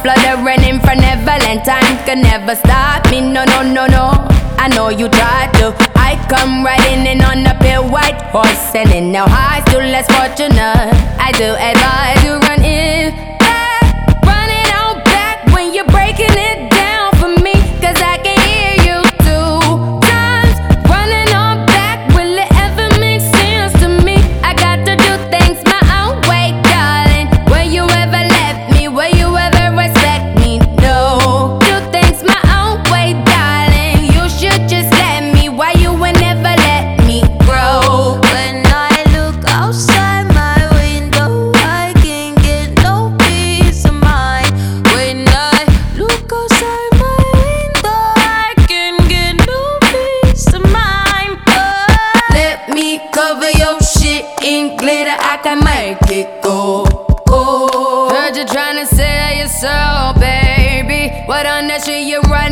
fluttering in for Neverland. Time can never stop me, no, no, no, no. I know you tried to. I come riding in on a pale white horse, sending now high, still less fortunate. I do advise you run in back, running out back when you're breaking it down for me, cause I can hear you 2 times. Running on back, will it ever make sense to me? I got to do things my own way, darling. Will you ever let me? Will you ever respect me? No. Do things my own way, darling. You should just let me. Why you would never let me grow? When I look outside my window, I can't get no peace of mind. When I look outside my window, I can't get no peace of mind. Let me cover your shit in glitter, I can make it go. Heard you tryna sell your soul, baby. What on that shit you write?